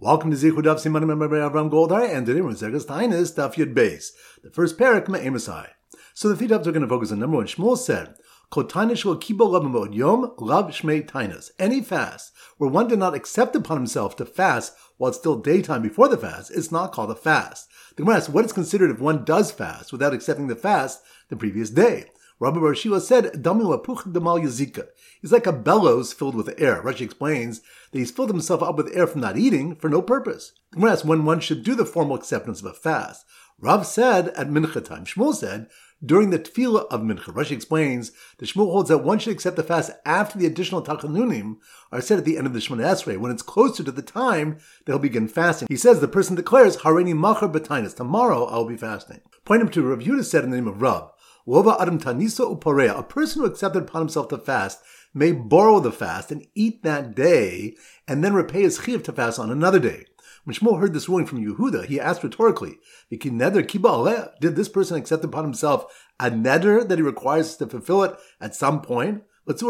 Welcome to Zichud Daf Simanim Avram Goldar, and today we're in Zegas Tainus Daf Yud Beis, the first parak Me'emasai. So the three dafs are going to focus on number one. Shmuel said, "Kol tainish lo kibo lav m'od yom lav shmei tainus." Any fast where one did not accept upon himself to fast while it's still daytime before the fast is not called a fast. The Gemara asks, what is considered if one does fast without accepting the fast the previous day? Rabbi Bar Shila said, "Damu apuch demal yazika." He's like a bellows filled with air. Rashi explains that he's filled himself up with air from not eating for no purpose. The Gemara asks when one should do the formal acceptance of a fast. Rav said at mincha time. Shmuel said during the tefillah of mincha. Rashi explains that Shmuel holds that one should accept the fast after the additional tachanunim are said at the end of the Shemona Esrei, when it's closer to the time that he'll begin fasting. He says the person declares, "Hareini machar b'tainus." Tomorrow I will be fasting. Point him to Rav Yehuda said in the name of Rav, "Lova adam tanisa upareya." A person who accepted upon himself to fast may borrow the fast and eat that day, and then repay his chiyuv to fast on another day. When Shmuel heard this ruling from Yehuda, he asked rhetorically, "Did this person accept upon himself a neder that he requires to fulfill it at some point?"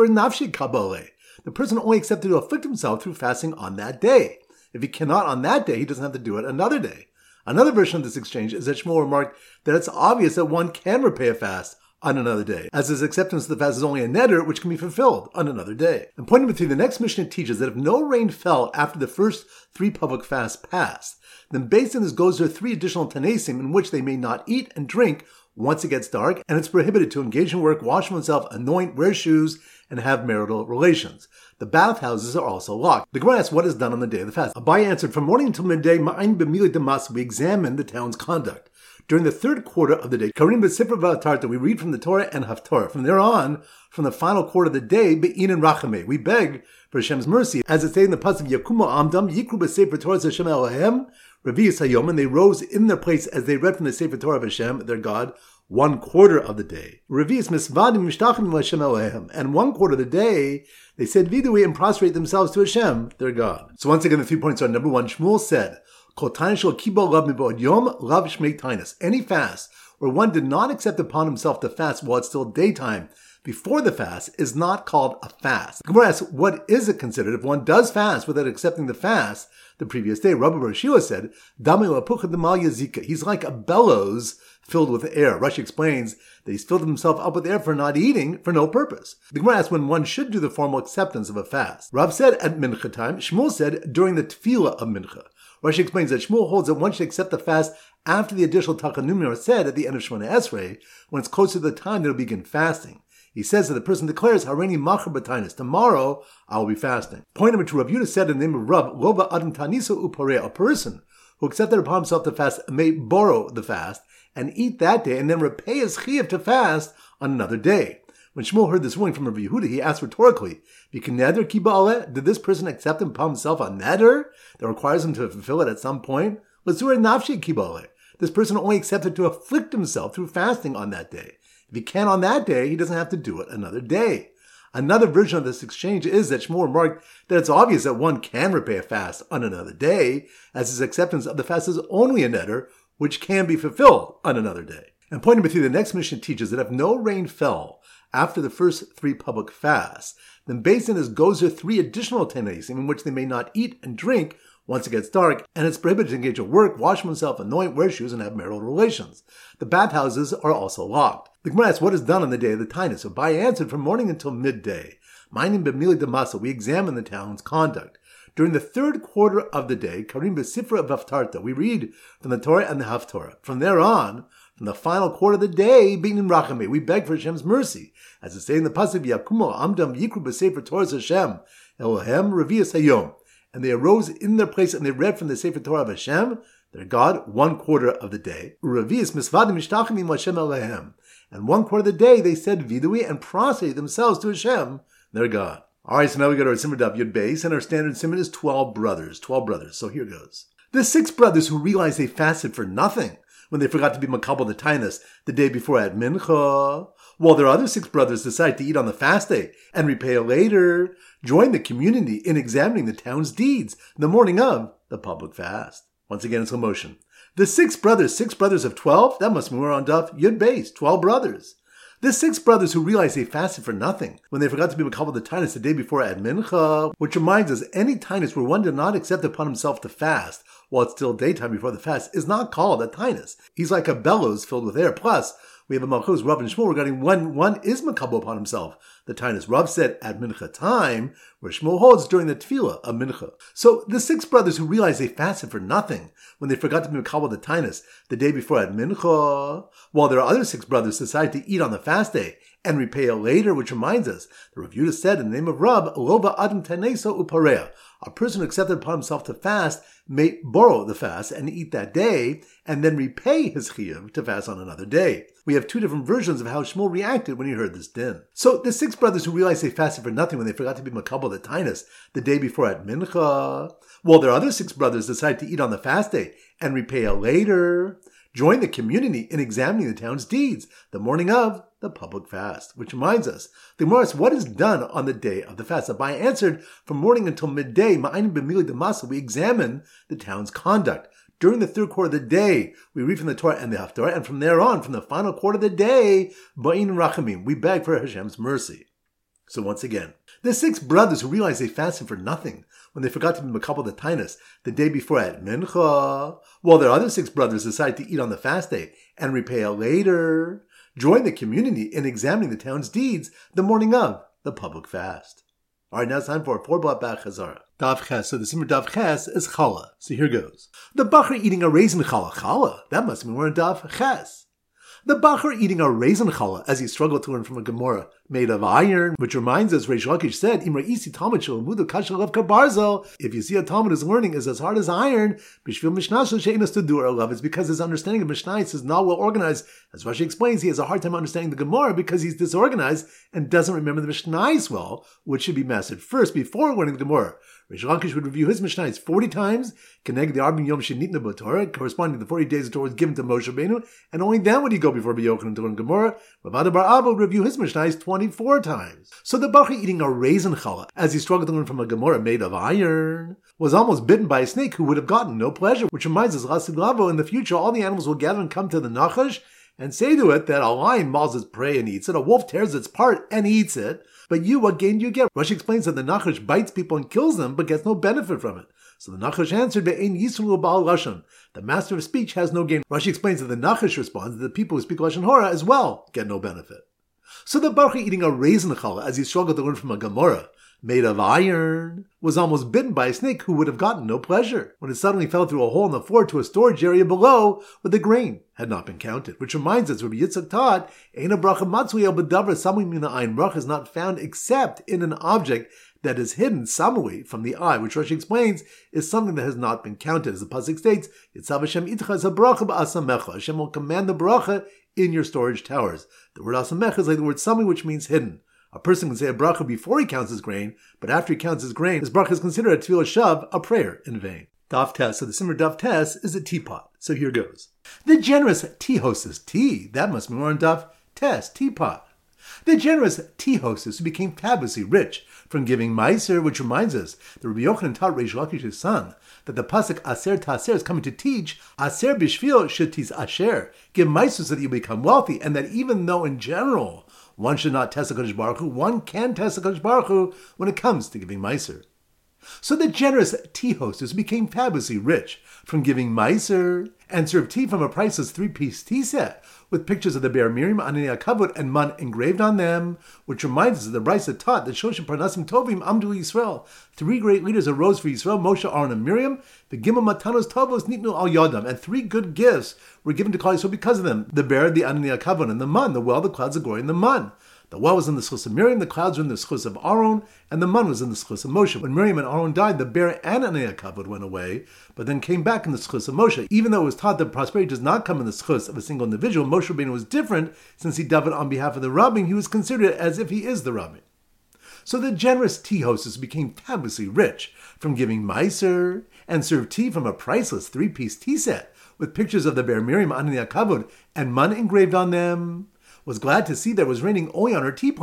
The person only accepted to afflict himself through fasting on that day. If he cannot on that day, he doesn't have to do it another day. Another version of this exchange is that Shmuel remarked that it's obvious that one can repay a fast on another day, as his acceptance of the fast is only a neder which can be fulfilled on another day. And pointing between the next Mishnah teaches that if no rain fell after the first three public fasts passed, then based on this goes there three additional tanesim in which they may not eat and drink once it gets dark, and it's prohibited to engage in work, wash oneself, anoint, wear shoes, and have marital relations. The bathhouses are also locked. The Gemara asks what is done on the day of the fast. Abai answered, from morning until midday, ma'ayin b'mili demas, we examine the town's conduct. During the third quarter of the day, Karim b'sifra v'atarta, we read from the Torah and Haftorah. From there on, from the final quarter of the day, be'in and rachameh, we beg for Hashem's mercy. As it says in the pasuk, Yakumo amdam, yikru b'sefer Torah Hashem Elohem, revi'is hayom, and they rose in their place as they read from the Sefer Torah of Hashem, their God, 1/4 of the day. Revi'is misvadim mishtachim Hashem Elohem, and 1/4 of the day, they said vidui and prostrate themselves to Hashem, their God. So once again, the 3 points are: number one, Shmuel said, any fast where one did not accept upon himself to fast while it's still daytime before the fast is not called a fast. The Gemara asks, what is it considered if one does fast without accepting the fast the previous day? Rabbi Bar Shila said, he's like a bellows filled with air. Rashi explains that he's filled himself up with air for not eating for no purpose. The Gemara asks when one should do the formal acceptance of a fast. Rav said at mincha time, Shmuel said during the tefillah of mincha. Rashi explains that Shmuel holds that one should accept the fast after the additional tachanunim are said at the end of Shemona Esrei, when it's closer to the time that he'll begin fasting. He says that the person declares, Hareini machar b'tainus, tomorrow I will be fasting. Point number two, Rav Yehuda said in the name of Rav, Lova adam tanisa upareya, a person who accepted upon himself to fast may borrow the fast and eat that day and then repay his chiyuv to fast on another day. When Shmuel heard this ruling from Rav Yehuda, he asked rhetorically, did this person accept upon himself a neder that requires him to fulfill it at some point? This person only accepted to afflict himself through fasting on that day. If he can on that day, he doesn't have to do it another day. Another version of this exchange is that Shmuel remarked that it's obvious that one can repay a fast on another day, as his acceptance of the fast is only a neder which can be fulfilled on another day. And point number three, the next Mishnah teaches that if no rain fell after the first three public fasts, then based on this goes there three additional tanesim in which they may not eat and drink once it gets dark, and it's prohibited to engage in work, wash oneself, anoint, wear shoes, and have marital relations. The bathhouses are also locked. The Gemara asks what is done on the day of the tainus. So Abai answered, from morning until midday, ma'ayin b'mili demasa, we examine the town's conduct. During the third quarter of the day, Karim b'sifra v'atarta, we read from the Torah and the Haftorah. From there on, from the final quarter of the day, being in rachameh, we beg for Hashem's mercy. As it says in the pasuk, Yakumo amdam yikru b'sefer Torah Hashem Elohem revi'is hayom, and they arose in their place and they read from the Sefer Torah of Hashem, their God, 1/4 of the day. Revi'is misvadim mishtachim Hashem Elohem, and 1/4 of the day they said vidui and prostrate themselves to Hashem, their God. All right, so now we go to our Simmer Daf Yud Beis, and our standard Simmer is 12 brothers. 12 brothers. So here goes. The 6 brothers who realized they fasted for nothing when they forgot to be makabel the tainus the day before at mincha, while their other 6 brothers decide to eat on the fast day and repay later, join the community in examining the town's deeds the morning of the public fast. Once again in slow motion. The 6 brothers of 12, that must mean we're on Daf Yud Beis, 12 brothers. The 6 brothers who realized they fasted for nothing when they forgot to be makabel the tainus the day before at mincha, which reminds us any tainus where one did not accept upon himself to fast while it's still daytime before the fast is not called a tainus. He's like a bellows filled with air. Plus, we have a malchus Rav and Shmuel regarding when one is makabel upon himself the tainus. Rav said at mincha time, where Shmuel holds during the tefillah of mincha. So the 6 brothers who realized they fasted for nothing when they forgot to be makabel the tainus the day before at mincha, while their other 6 brothers decided to eat on the fast day and repay it later, which reminds us, the Rav Yehuda said in the name of Rab, Loba Adam Taneso Upareya. A person who accepted upon himself to fast may borrow the fast and eat that day, and then repay his chiyuv to fast on another day. We have 2 different versions of how Shmuel reacted when he heard this din. So the 6 brothers who realized they fasted for nothing when they forgot to be makabel the tainus the day before at mincha, while their other 6 brothers decided to eat on the fast day and repay it later, join the community in examining the town's deeds the morning of the public fast. Which reminds us, the Gemara asks, what is done on the day of the fast? Abai answered, from morning until midday, ma'ayin b'mili demasa, we examine the town's conduct. During the 3rd quarter of the day, we read from the Torah and the Haftarah, and from there on, from the final quarter of the day, ba'in rachamim, we beg for Hashem's mercy. So once again, the 6 brothers who realized they fasted for nothing when they forgot to be makabel the tainus the day before at mincha, while their other 6 brothers decided to eat on the fast day and repay it later, join the community in examining the town's deeds the morning of the public fast. All right, now it's time for a 4-block chazara. Dav Ches. So the Simmer Dav Ches is challah. So here goes. The bachar eating a raisin challah. Challah. That must mean we're in Dav Ches. The bachar eating a raisin challah as he struggled to learn from a Gemara made of iron, which reminds us, Reish Lakish said, Imra isi talmud shel mudu kasher of kabarzel. If you see a talmud is learning is as hard as iron, bishvil mishnah shel she'enas tudur love. It's because his understanding of mishnah is not well organized. As Rashi explains, he has a hard time understanding the Gemara because he's disorganized and doesn't remember the mishnah well, which should be mastered first before learning the Gemara. Reish Lakish would review his Mishnah 40 times, connect the Arbin Yom Shenitna B'Torah, corresponding to the 40 days the Torah was given to Moshe Rabbeinu, and only then would he go before B'Yochanan to learn Gemara. Rav Ada bar Abba would review his Mishnah 24 times. So the Bachar eating a raisin challah, as he struggled to learn from a Gemara made of iron, was almost bitten by a snake who would have gotten no pleasure, which reminds us, Lasid Lavo, in the future all the animals will gather and come to the Nachash and say to it that a lion mauls its prey and eats it, a wolf tears its part and eats it, but you, what gain do you get? Rashi explains that the Nachash bites people and kills them, but gets no benefit from it. So the Nachash answered, Ve'ein Yisrael Baal Lashon. The master of speech has no gain. Rashi explains that the Nachash responds that the people who speak Lashon Hora as well get no benefit. So the Baruch eating a raisin challah as he struggled to learn from a Gemara made of iron was almost bitten by a snake who would have gotten no pleasure when it suddenly fell through a hole in the floor to a storage area below where the grain had not been counted. Which reminds us, Rabbi Yitzchak taught, Eina bracha matzui el b'davar samui min ha'ayin. Bracha is not found except in an object that is hidden samui from the eye, which Rashi explains is something that has not been counted. As the pasuk states, Yitzav Hashem itcha es bracha ba'asamecha. Hashem will command the bracha in your storage towers. The word asamecha is like the word samui, which means hidden. A person can say a bracha before he counts his grain, but after he counts his grain, his bracha is considered a tefillah shav, a prayer in vain. Dav Tes. So the Simmer Dav Tes is a teapot. So here goes. The generous tea hostess. Tea. That must be more in Dav Tes. Teapot. The generous tea hostess who became fabulously rich from giving meiser, which reminds us that Rabbi Yochanan taught Reish Lakish's son that the pasuk Aser Taser is coming to teach Aser Bishvil Shetis Asher. Give meiser so that you become wealthy, and that even though in general one should not test HaKadosh Baruch Hu, one can test HaKadosh Baruch Hu when it comes to giving meiser. So the generous tea hostess became fabulously rich from giving meiser and served tea from a priceless 3-piece tea set with pictures of the Be'er Miriam, Anania Kavod, and Man engraved on them, which reminds us of the Brisa taught that Shoshim Parnasim Tovim Amdu Yisrael. 3 great leaders arose for Yisrael, Moshe, Aaron, and Miriam. The Gimel Matanos Tovos Nitnu Al Yodam, and 3 good gifts were given to Klal Yisrael because of them: the Be'er, the Anania Kavod, and the Man, the well, the clouds, the glory, and the Man. The well was in the schus of Miriam, the clouds were in the schus of Aaron, and the man was in the schus of Moshe. When Miriam and Aaron died, the Be'er and Anania Kavod went away, but then came back in the schus of Moshe. Even though it was taught that prosperity does not come in the schus of a single individual, Moshe Rabbeinu was different. Since he davened on behalf of the Rabbin, he was considered as if he is the Rabbin. So the generous tea hostess became fabulously rich from giving meiser and served tea from a priceless 3-piece tea set with pictures of the Be'er Miriam, Anania Kavod, and man engraved on them. Was glad to see that it was raining only on her tea plants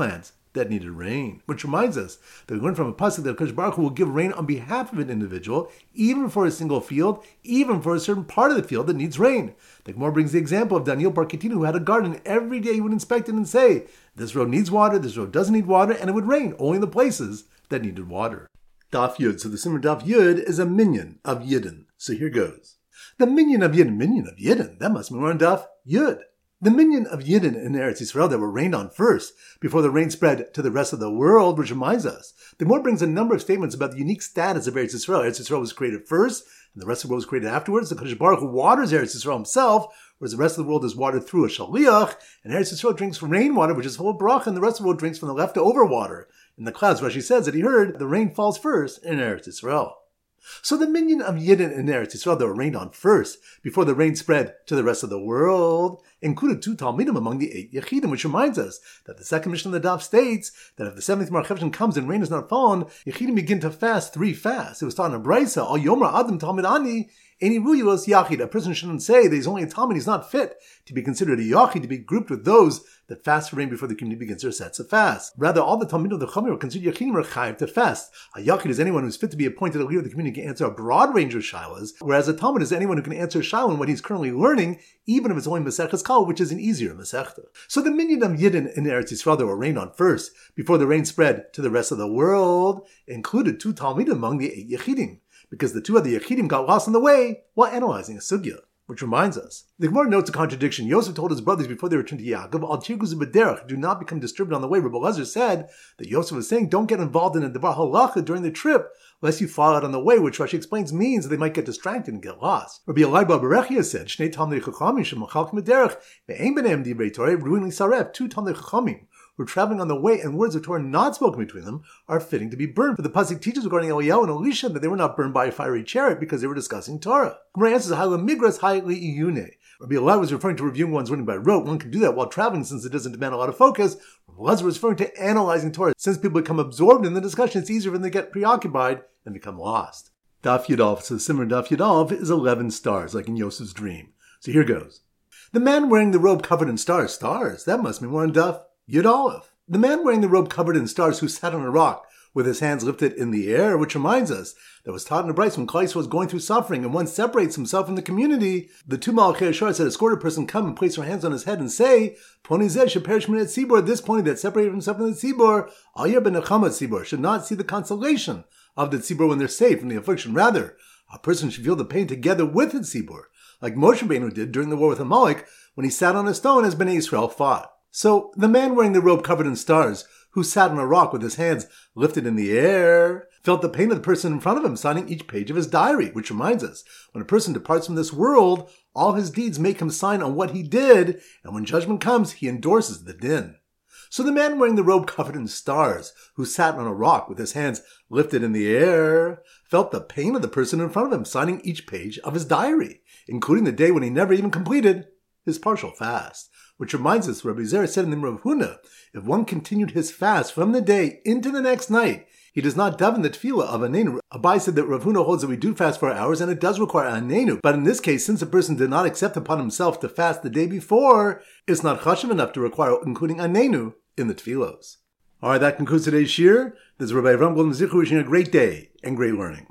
that needed rain. Which reminds us that we learn from a pasuk that HaKadosh Baruch Hu will give rain on behalf of an individual, even for a single field, even for a certain part of the field that needs rain. The Gemara brings the example of Daniel Bar Kitina, who had a garden. Every day he would inspect it and say, this row needs water, this row doesn't need water, and it would rain only in the places that needed water. Daf Yud. So the Simmer Daf Yud is a minyan of Yidden. So here goes. The minyan of Yidden, that must be more on Daf Yud. The minyan of Yidden in Eretz Yisrael that were rained on first, before the rain spread to the rest of the world, which reminds us. The Gemara brings a number of statements about the unique status of Eretz Yisrael. Eretz Yisrael was created first, and the rest of the world was created afterwards. The Kadosh Baruch Hu waters Eretz Yisrael himself, whereas the rest of the world is watered through a shaliach, and Eretz Yisrael drinks from rainwater, which is full of bracha, and the rest of the world drinks from the leftover water. In the clouds, Rashi says that he heard the rain falls first in Eretz Yisrael. So the minyan of Yidden in Eretz Yisrael that were rained on first, before the rain spread to the rest of the world, included 2 Talmidim among the 8 Yechidim, which reminds us that the second mission of the Daf states that if the 7th Marchevshin comes and rain is not fallen, Yechidim begin to fast 3 fasts. It was taught in a Brisa, Al Yomer Adam Talmid Ani, Any Ruyulos Yachid. A person shouldn't say that he's only a Talmid, he's not fit to be considered a Yachid, to be grouped with those that fast for rain before the community begins their sets of fast. Rather, all the Talmidim of the Chomer are considered Yachidim or Chayiv to fast. A Yachid is anyone who is fit to be appointed a leader of the community, can answer a broad range of shilas, whereas a Talmid is anyone who can answer shilah in what he's currently learning, even if it's only Masechtas Kal, which is an easier Masechta. So the minyan of Yidden in Eretz Yisrael that were rained on first, before the rain spread to the rest of the world, included 2 Talmidim among the 8 Yechidim, because the 2 other Yechidim got lost on the way while analyzing a sugya. Which reminds us, the Gemara notes a contradiction. Yosef told his brothers before they returned to Yaakov, Al tirguzu b'derech, do not become disturbed on the way. Rabbi Elazar said that Yosef was saying, don't get involved in a devar halacha during the trip, lest you fall out on the way, which Rashi explains means that they might get distracted and get lost. Rabbi Elai Bar Berechia said, Shnei Talmidei Chachamim shemachalkim b'derech, ve'ein b'neim divrei Torah, ruin saref, 2 Talmidei Chachamim who are traveling on the way and words of Torah not spoken between them are fitting to be burned. For the pasuk teaches regarding Eliyahu and Elisha that they were not burned by a fiery chariot because they were discussing Torah. Gemara answers, Ha'la migras ha'li iyune. Rabbi Elai was referring to reviewing one's learning by rote. One can do that while traveling since it doesn't demand a lot of focus. Rabbi Elazar was referring to analyzing Torah. Since people become absorbed in the discussion, it's easier for them to get preoccupied and become lost. Daf Yudalf. So the Simmer Daf Yudalf is 11 stars, like in Yosef's dream. So here goes. The man wearing the robe covered in stars. Stars? That must be more in Daf Yudalf. The man wearing the robe covered in stars who sat on a rock with his hands lifted in the air, which reminds us that was taught in the Bryce when Klal Yisrael was going through suffering and one separates himself from the community. The 2 Malachei Ashar said, escort a person come and place their hands on his head and say, Poni zeh sheperish min tzibor, this pony that separated himself from the tzibor, al yer benechama tzibor, should not see the consolation of the tzibor when they're saved from the affliction. Rather, a person should feel the pain together with the tzibor, like Moshe Rabbeinu did during the war with Amalek when he sat on a stone as Bnei Yisrael fought. So, the man wearing the robe covered in stars, who sat on a rock with his hands lifted in the air, felt the pain of the person in front of him signing each page of his diary, which reminds us, when a person departs from this world, all his deeds make him sign on what he did, and when judgment comes, he endorses the din. So the man wearing the robe covered in stars, who sat on a rock with his hands lifted in the air, felt the pain of the person in front of him signing each page of his diary, including the day when he never even completed his partial fast. Which reminds us, Rabbi Zera said in the Rav Huna, if one continued his fast from the day into the next night, he does not daven the tefillah of Anenu. Abai said that Rav Huna holds that we do fast for hours, and it does require Anenu. But in this case, since a person did not accept upon himself to fast the day before, it's not chashuv enough to require including Anenu in the tefillos. Alright, that concludes today's shir. This is Rabbi Avram Golden Zichu wishing you a great day and great learning.